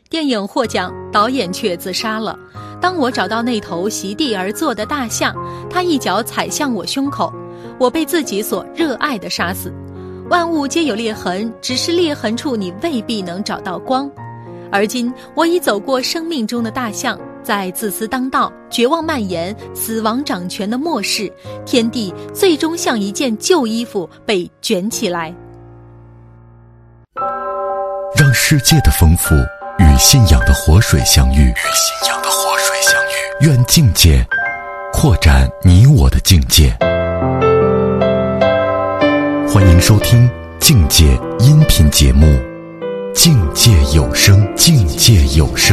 电影获奖，导演却自杀了。当我找到那头席地而坐的大象，它一脚踩向我胸口，我被自己所热爱的杀死。万物皆有裂痕，只是裂痕处你未必能找到光。而今我已走过生命中的大象，在自私当道、绝望蔓延、死亡掌权的末世，天地最终像一件旧衣服被卷起来。 让世界的丰富与信仰的活水相遇，愿境界扩展你我的境界。欢迎收听境界音频节目《境界有声》，境界有声。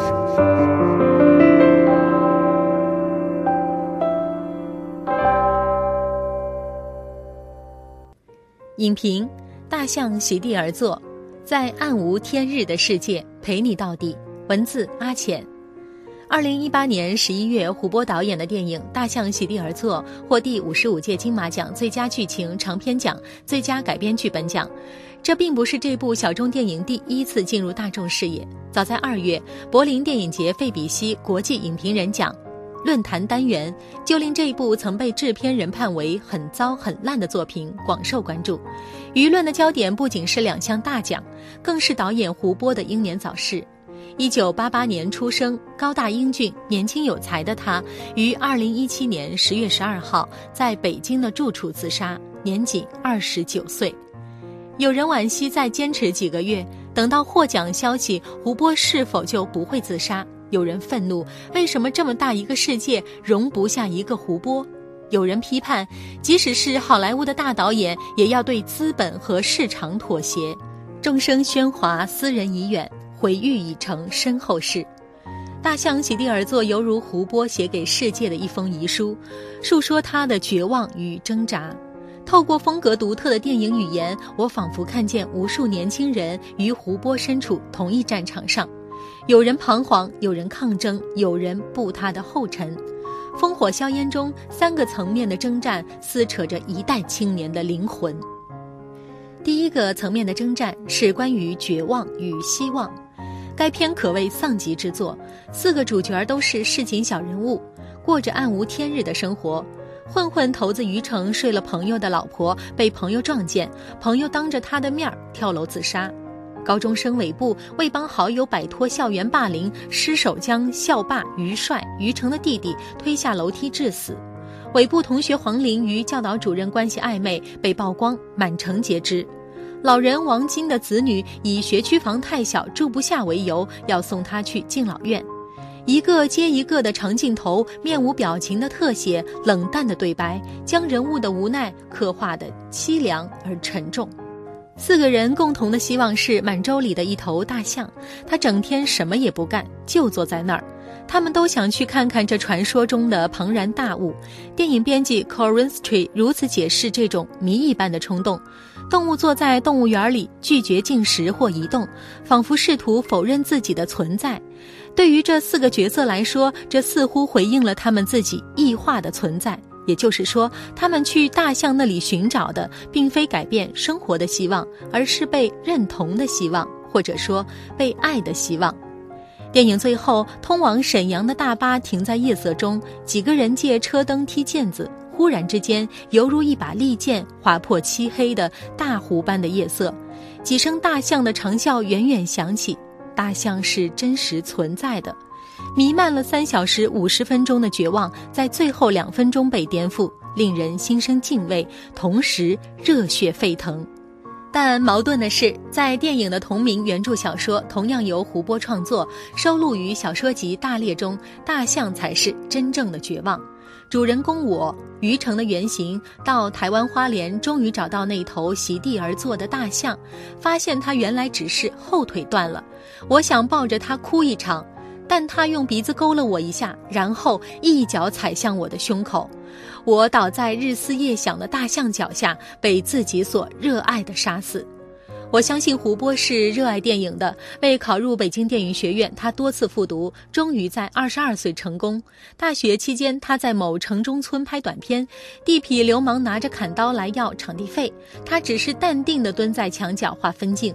影评：大象席地而坐，在暗无天日的世界陪你到底。文字：阿浅。2018年11月，胡波导演的电影《大象席地而坐》获第55届金马奖最佳剧情长篇奖、最佳改编剧本奖。这并不是这部小众电影第一次进入大众视野。早在2月，柏林电影节费比西国际影评人奖论坛单元就令这一部曾被制片人判为很糟很烂的作品广受关注。舆论的焦点不仅是2项大奖，更是导演胡波的英年早逝。1988年出生、高大英俊、年轻有才的他，于2017年10月12号在北京的住处自杀，年仅29岁。有人惋惜再坚持几个月，等到获奖消息，胡波是否就不会自杀？有人愤怒，为什么这么大一个世界容不下一个胡波？有人批判，即使是好莱坞的大导演，也要对资本和市场妥协。众生喧哗，斯人已远，毁誉已成身后事。大象席地而坐犹如胡波写给世界的一封遗书，述说他的绝望与挣扎。透过风格独特的电影语言，我仿佛看见无数年轻人与胡波身处同一战场上，有人彷徨，有人抗争，有人步他的后尘。烽火硝烟中，3个层面的征战撕扯着一代青年的灵魂。第一个层面的征战是关于绝望与希望。该片可谓丧极之作，4个主角都是市井小人物，过着暗无天日的生活。混混头子于成睡了朋友的老婆，被朋友撞见，朋友当着他的面跳楼自杀。高中生韦布为帮好友摆脱校园霸凌，失手将校霸于帅、于成的弟弟推下楼梯致死。韦布同学黄玲与教导主任关系暧昧，被曝光，满城皆知。老人王金的子女以学区房太小住不下为由，要送他去敬老院。一个接一个的长镜头，面无表情的特写，冷淡的对白，将人物的无奈刻画得凄凉而沉重。4个人共同的希望是满洲里的一头大象，他整天什么也不干，就坐在那儿。他们都想去看看这传说中的庞然大物。电影编辑 Korinski 如此解释这种谜一般的冲动：动物坐在动物园里，拒绝进食或移动，仿佛试图否认自己的存在。对于这4个角色来说，这似乎回应了他们自己异化的存在。也就是说，他们去大象那里寻找的，并非改变生活的希望，而是被认同的希望，或者说被爱的希望。电影最后，通往沈阳的大巴停在夜色中，几个人借车灯踢毽子，忽然之间，犹如一把利剑划破漆黑的大湖般的夜色。几声大象的长啸远远响起，大象是真实存在的。弥漫了3小时50分钟的绝望，在最后2分钟被颠覆，令人心生敬畏，同时热血沸腾。但矛盾的是，在电影的同名原著小说同样由胡波创作，收录于小说集《大猎》中，大象才是真正的绝望。主人公我于成的原型到台湾花莲，终于找到那头席地而坐的大象，发现它原来只是后腿断了。我想抱着它哭一场，但他用鼻子勾了我一下，然后一脚踩向我的胸口。我倒在日思夜想的大象脚下，被自己所热爱的杀死。我相信胡波是热爱电影的，为考入北京电影学院，他多次复读，终于在22岁成功。大学期间，他在某城中村拍短片，地痞流氓拿着砍刀来要场地费，他只是淡定地蹲在墙角画分镜。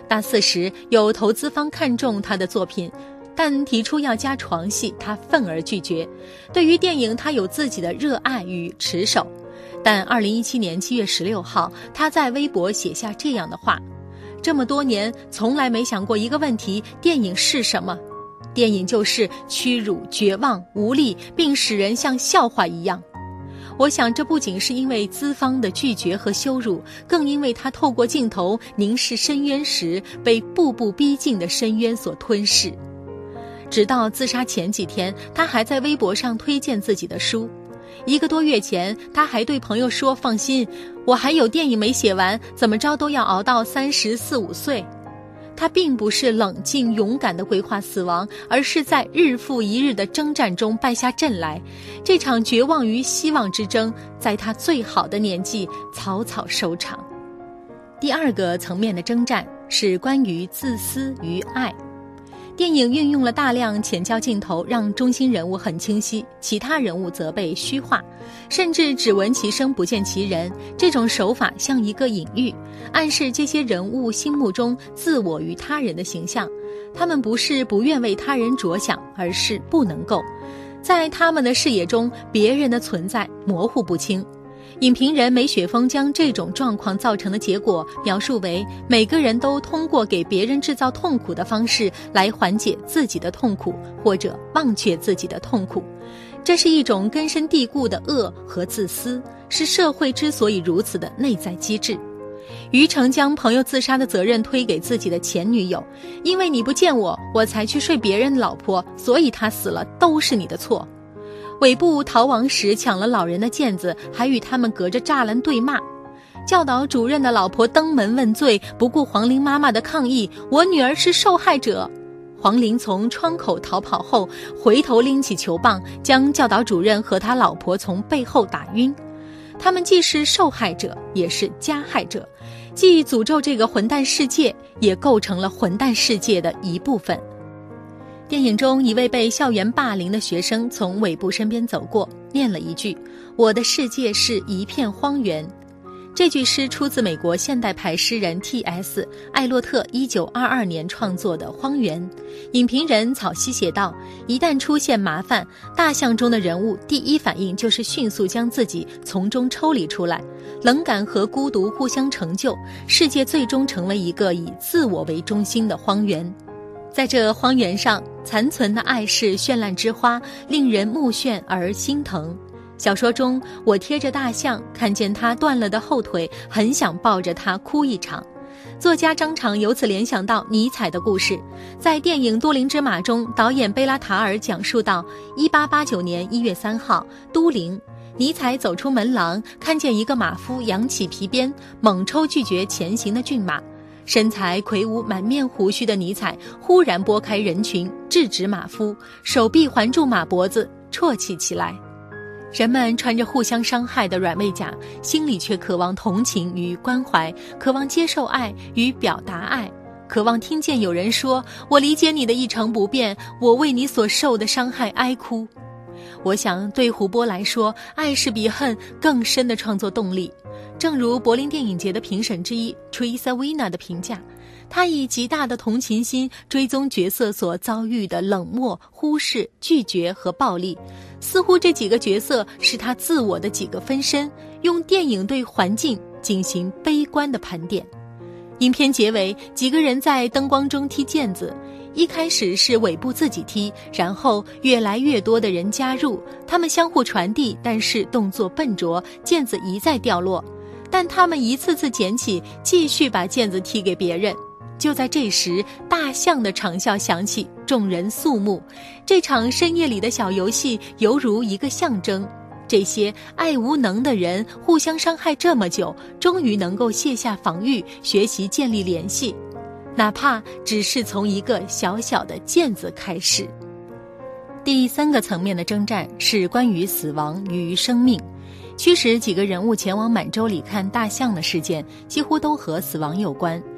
大4时，有投资方看中他的作品，但提出要加床戏，他愤而拒绝。对于电影，他有自己的热爱与持守。但2017年7月16号，他在微博写下这样的话：这么多年，从来没想过一个问题，电影是什么？电影就是屈辱、绝望、无力，并使人像笑话一样。我想这不仅是因为资方的拒绝和羞辱，更因为他透过镜头凝视深渊时被步步逼近的深渊所吞噬。直到自杀前几天，他还在微博上推荐自己的书。1个多月前，他还对朋友说：放心，我还有电影没写完，怎么着都要熬到34、35岁。他并不是冷静勇敢地规划死亡，而是在日复一日的征战中败下阵来。这场绝望与希望之争，在他最好的年纪草草收场。第2个层面的征战是关于自私与爱。电影运用了大量浅焦镜头，让中心人物很清晰，其他人物则被虚化，甚至只闻其声不见其人。这种手法像一个隐喻，暗示这些人物心目中自我与他人的形象。他们不是不愿为他人着想，而是不能够。在他们的视野中，别人的存在模糊不清。影评人梅雪峰将这种状况造成的结果描述为：每个人都通过给别人制造痛苦的方式来缓解自己的痛苦，或者忘却自己的痛苦。这是一种根深蒂固的恶和自私，是社会之所以如此的内在机制。于成将朋友自杀的责任推给自己的前女友，因为你不见我，我才去睡别人的老婆，所以他死了，都是你的错。韦布逃亡时抢了老人的毽子，还与他们隔着栅栏对骂。教导主任的老婆登门问罪，不顾黄玲妈妈的抗议，我女儿是受害者。黄玲从窗口逃跑后，回头拎起球棒，将教导主任和他老婆从背后打晕。他们既是受害者，也是加害者，既诅咒这个混蛋世界，也构成了混蛋世界的一部分。电影中，一位被校园霸凌的学生从韦布身边走过，念了一句：我的世界是一片荒原。这句诗出自美国现代派诗人 T.S. 艾洛特1922年创作的《荒原》。影评人草溪写道：一旦出现麻烦，大象中的人物第一反应就是迅速将自己从中抽离出来，冷感和孤独互相成就，世界最终成为一个以自我为中心的荒原。在这荒原上，残存的爱是绚烂之花，令人目眩而心疼。小说中，我贴着大象，看见它断了的后腿，很想抱着它哭一场。作家张敞由此联想到尼采的故事。在电影《多灵之马》中，导演贝拉塔尔讲述到1889年1月3号，都灵，尼采走出门廊，看见一个马夫扬起皮鞭，猛抽拒绝前行的骏马。身材魁梧、满面胡须的尼采忽然拨开人群，制止马夫，手臂环住马脖子，啜泣起来。人们穿着互相伤害的软猬甲，心里却渴望同情与关怀，渴望接受爱与表达爱，渴望听见有人说：我理解你的一成不变，我为你所受的伤害哀哭。我想对胡波来说，爱是比恨更深的创作动力。正如柏林电影节的评审之一 Teresa Wiener 的评价，他以极大的同情心追踪角色所遭遇的冷漠、忽视、拒绝和暴力，似乎这几个角色是他自我的几个分身，用电影对环境进行悲观的盘点。影片结尾，几个人在灯光中踢毽子，一开始是韦布自己踢，然后越来越多的人加入，他们相互传递，但是动作笨拙，毽子一再掉落，但他们一次次捡起，继续把毽子踢给别人。就在这时，大象的长啸响起，众人肃穆。这场深夜里的小游戏犹如一个象征，这些爱无能的人互相伤害这么久，终于能够卸下防御，学习建立联系，哪怕只是从一个小小的毽子开始。第3个层面的征战是关于死亡与生命。驱使几个人物前往满洲里看大象的事件，几乎都和死亡有关。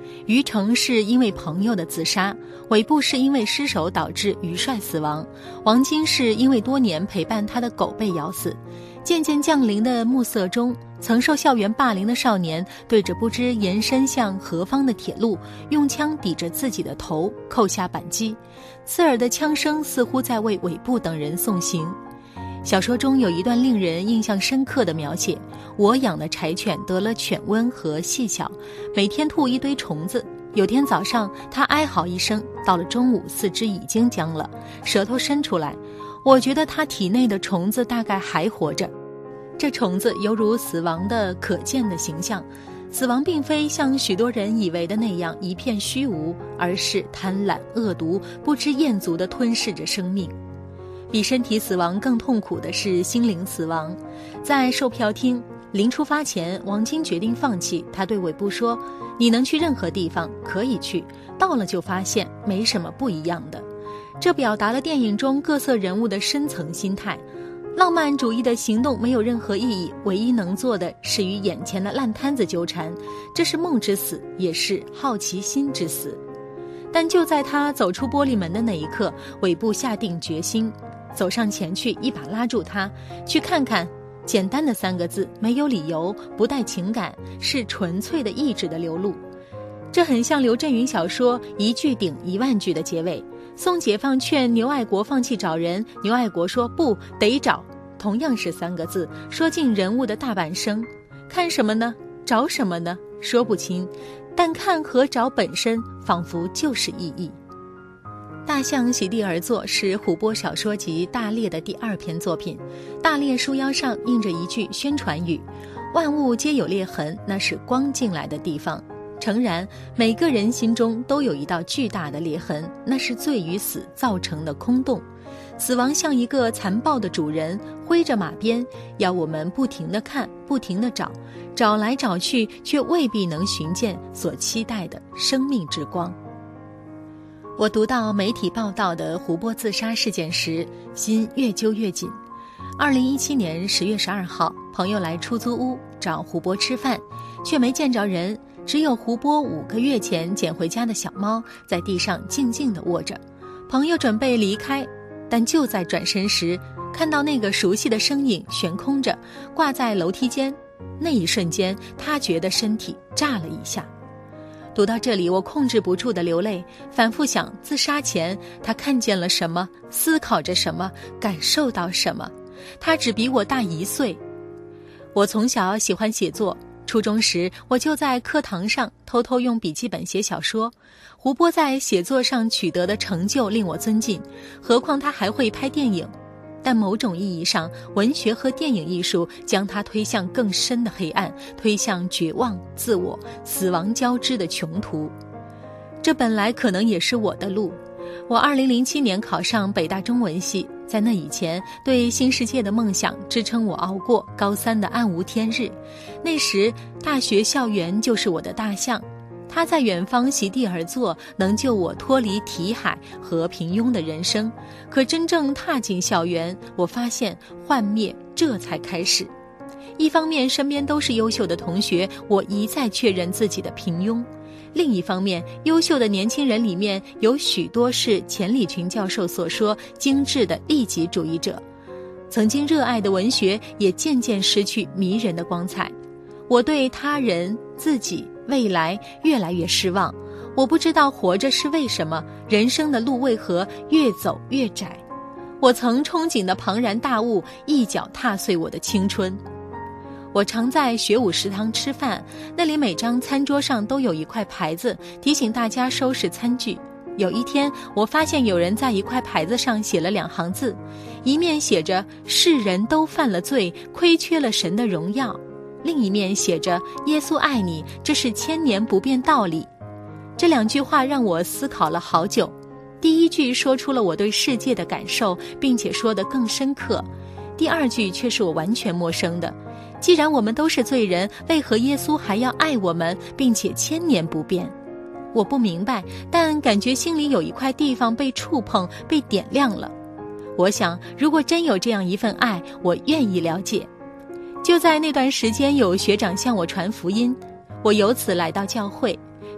于成是因为朋友的自杀，韦布是因为失手导致于帅死亡，王晶是因为多年陪伴他的狗被咬死。渐渐降临的暮色中，曾受校园霸凌的少年对着不知延伸向何方的铁路，用枪抵着自己的头，扣下扳机，刺耳的枪声似乎在为韦布等人送行。小说中有一段令人印象深刻的描写，我养的柴犬得了犬瘟和细小，每天吐一堆虫子。有天早上它哀嚎一声，到了中午四肢已经僵了，舌头伸出来，我觉得它体内的虫子大概还活着。这虫子犹如死亡的可见的形象，死亡并非像许多人以为的那样一片虚无，而是贪婪恶毒不知厌足地吞噬着生命。比身体死亡更痛苦的是心灵死亡。在售票厅临出发前，王晶决定放弃，他对韦布说，你能去任何地方可以去，到了就发现没什么不一样的。这表达了电影中各色人物的深层心态。浪漫主义的行动没有任何意义，唯一能做的是与眼前的烂摊子纠缠，这是梦之死，也是好奇心之死。但就在他走出玻璃门的那一刻，韦布下定决心，走上前去，一把拉住他，去看看。简单的3个字，没有理由，不带情感，是纯粹的意志的流露。这很像刘震云小说一句顶10000句的结尾。宋解放劝牛爱国放弃找人，牛爱国说不得找，同样是3个字，说尽人物的大半生。看什么呢？找什么呢？说不清，但看和找本身仿佛就是意义。大象席地而坐是虎波小说集《大猎》的第2篇作品。大猎书腰上印着一句宣传语：万物皆有裂痕，那是光进来的地方。诚然，每个人心中都有一道巨大的裂痕，那是罪与死造成的空洞。死亡像一个残暴的主人，挥着马鞭，要我们不停地看，不停地找，找来找去，却未必能寻见所期待的生命之光。我读到媒体报道的胡波自杀事件时，心越揪越紧。2017年10月12号，朋友来出租屋找胡波吃饭，却没见着人，只有胡波5个月前捡回家的小猫在地上静静地卧着。朋友准备离开，但就在转身时，看到那个熟悉的身影悬空着，挂在楼梯间。那一瞬间，他觉得身体炸了一下。读到这里，我控制不住的流泪，反复想自杀前他看见了什么，思考着什么，感受到什么。他只比我大1岁。我从小喜欢写作，初中时我就在课堂上偷偷用笔记本写小说。胡波在写作上取得的成就令我尊敬，何况他还会拍电影。但某种意义上，文学和电影艺术将他推向更深的黑暗，推向绝望、自我、死亡交织的穷途。这本来可能也是我的路。我2007年考上北大中文系，在那以前，对新世界的梦想支撑我熬过高3的暗无天日。那时，大学校园就是我的大象，他在远方席地而坐，能救我脱离题海和平庸的人生。可真正踏进校园，我发现幻灭这才开始。一方面，身边都是优秀的同学，我一再确认自己的平庸；另一方面，优秀的年轻人里面有许多是钱理群教授所说精致的利己主义者。曾经热爱的文学也渐渐失去迷人的光彩。我对他人、自己、未来越来越失望。我不知道活着是为什么，人生的路为何越走越窄。我曾憧憬的庞然大物一脚踏碎我的青春。我常在学武食堂吃饭，那里每张餐桌上都有一块牌子，提醒大家收拾餐具。有一天，我发现有人在一块牌子上写了2行字，一面写着世人都犯了罪，亏缺了神的荣耀，另一面写着耶稣爱你，这是千年不变道理。这2句话让我思考了好久。第1句说出了我对世界的感受，并且说得更深刻。第2句却是我完全陌生的。既然我们都是罪人，为何耶稣还要爱我们，并且千年不变？我不明白，但感觉心里有一块地方被触碰，被点亮了。我想，如果真有这样一份爱，我愿意了解。就在那段时间，有学长向我传福音，我由此来到教会。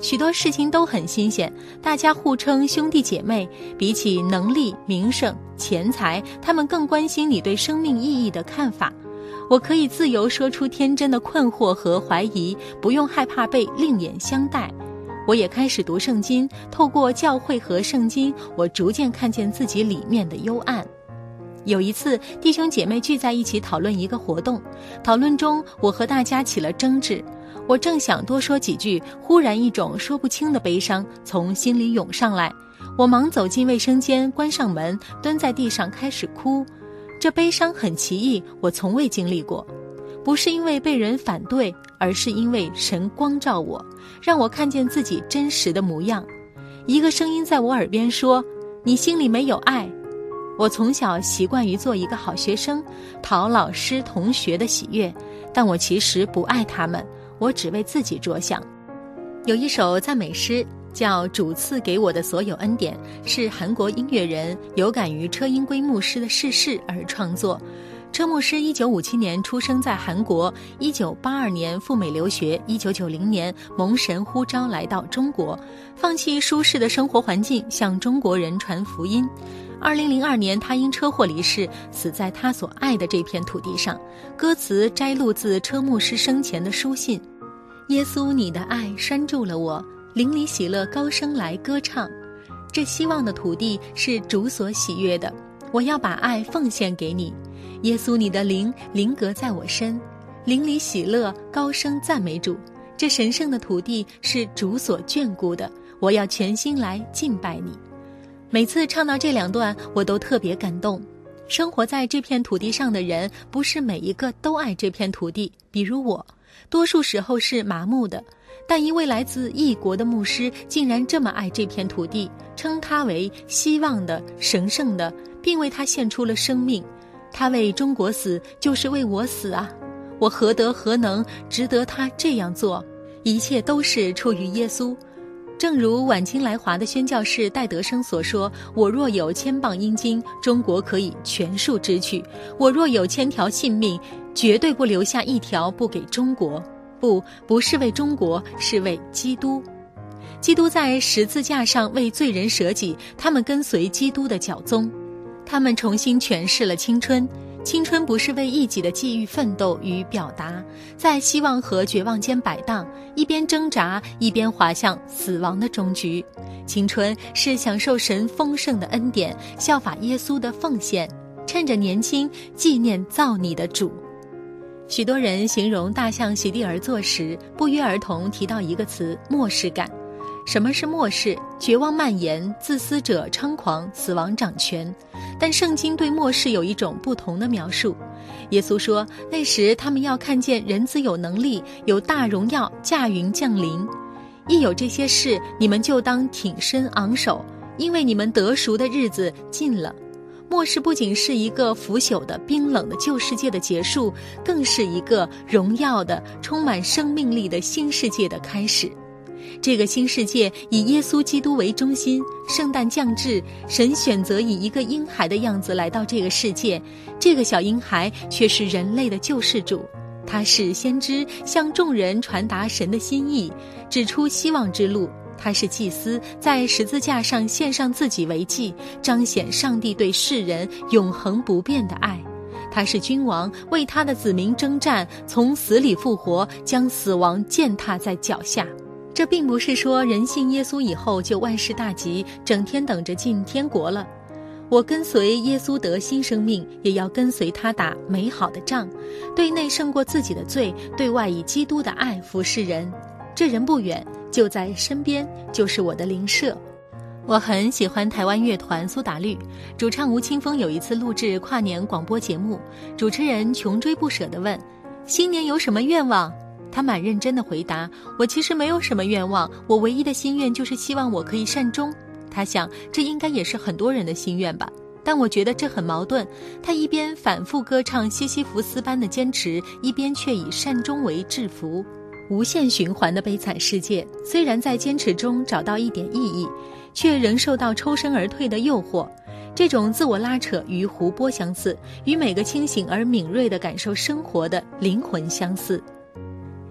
许多事情都很新鲜，大家互称兄弟姐妹，比起能力、名声、钱财，他们更关心你对生命意义的看法。我可以自由说出天真的困惑和怀疑，不用害怕被另眼相待。我也开始读圣经，透过教会和圣经，我逐渐看见自己里面的幽暗。有一次，弟兄姐妹聚在一起讨论一个活动，讨论中我和大家起了争执。我正想多说几句，忽然一种说不清的悲伤从心里涌上来。我忙走进卫生间，关上门，蹲在地上开始哭。这悲伤很奇异，我从未经历过。不是因为被人反对，而是因为神光照我，让我看见自己真实的模样。一个声音在我耳边说：你心里没有爱。我从小习惯于做一个好学生，讨老师同学的喜悦，但我其实不爱他们，我只为自己着想。有一首赞美诗叫《主赐给我的所有恩典》，是韩国音乐人有感于车英圭牧师的逝世而创作。车牧师1957年出生在韩国，1982年赴美留学，1990年蒙神呼召来到中国，放弃舒适的生活环境，向中国人传福音。2002年他因车祸离世，死在他所爱的这片土地上。歌词摘录自车牧师生前的书信：耶稣，你的爱拴住了我，灵里喜乐高声来歌唱。这希望的土地是主所喜悦的，我要把爱奉献给你。耶稣，你的灵格在我身，灵里喜乐高声赞美主。这神圣的土地是主所眷顾的，我要全心来敬拜你。每次唱到这两段，我都特别感动。生活在这片土地上的人，不是每一个都爱这片土地，比如我，多数时候是麻木的。但一位来自异国的牧师竟然这么爱这片土地，称它为希望的、神圣的，并为它献出了生命。他为中国死，就是为我死啊！我何德何能值得他这样做？一切都是出于耶稣。正如晚清来华的宣教士戴德生所说：我若有1000磅阴金，中国可以全数支取；我若有1000条性命，绝对不留下一条不给中国。不是为中国，是为基督。基督在十字架上为罪人舍己，他们跟随基督的脚踪。他们重新诠释了青春。青春不是为一己的际遇奋斗与表达，在希望和绝望间摆荡，一边挣扎，一边滑向死亡的终局。青春是享受神丰盛的恩典，效法耶稣的奉献，趁着年轻纪念造你的主。许多人形容大象席地而坐时，不约而同提到一个词：末世感。什么是末世？绝望蔓延，自私者猖狂，死亡掌权。但圣经对末世有一种不同的描述。耶稣说，那时他们要看见人子有能力，有大荣耀驾云降临。一有这些事，你们就当挺身昂首，因为你们得赎的日子近了。末世不仅是一个腐朽的、冰冷的旧世界的结束，更是一个荣耀的、充满生命力的新世界的开始。这个新世界以耶稣基督为中心，圣诞降至，神选择以一个婴孩的样子来到这个世界，这个小婴孩却是人类的救世主。他是先知，向众人传达神的心意，指出希望之路。他是祭司，在十字架上献上自己为祭，彰显上帝对世人永恒不变的爱。他是君王，为他的子民征战，从死里复活，将死亡践踏在脚下。这并不是说人信耶稣以后就万事大吉，整天等着进天国了。我跟随耶稣得新生命，也要跟随他打美好的仗，对内胜过自己的罪，对外以基督的爱服侍人。这人不远，就在身边，就是我的邻舍。我很喜欢台湾乐团苏打绿，主唱吴青峰有一次录制跨年广播节目，主持人穷追不舍地问：新年有什么愿望？他蛮认真地回答：我其实没有什么愿望，我唯一的心愿就是希望我可以善终。他想，这应该也是很多人的心愿吧。但我觉得这很矛盾，他一边反复歌唱西西弗斯般的坚持，一边却以善终为制服。无限循环的悲惨世界，虽然在坚持中找到一点意义，却仍受到抽身而退的诱惑。这种自我拉扯与湖泊相似，与每个清醒而敏锐地感受生活的灵魂相似。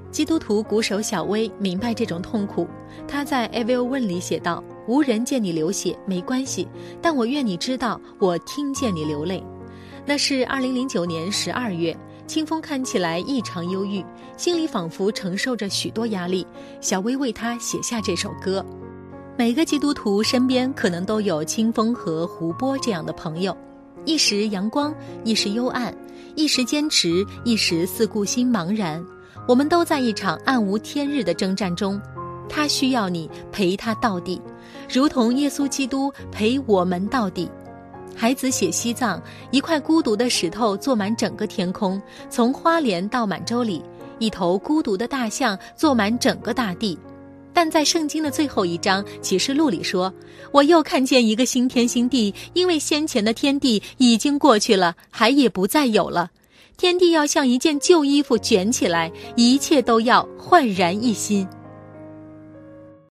基督徒鼓手小薇明白这种痛苦，他在 I Will Win 里写道：无人见你流血没关系，但我愿你知道我听见你流泪。那是2009年12月，清风看起来异常忧郁，心里仿佛承受着许多压力，小薇为他写下这首歌。每个基督徒身边可能都有清风和胡波这样的朋友，一时阳光，一时幽暗，一时坚持，一时似故心茫然。我们都在一场暗无天日的征战中，他需要你陪他到底，如同耶稣基督陪我们到底。孩子写西藏，一块孤独的石头坐满整个天空，从花莲到满洲里，一头孤独的大象坐满整个大地。但在圣经的最后一章启示录里说，我又看见一个新天新地，因为先前的天地已经过去了，海也不再有了。天地要像一件旧衣服卷起来，一切都要焕然一新。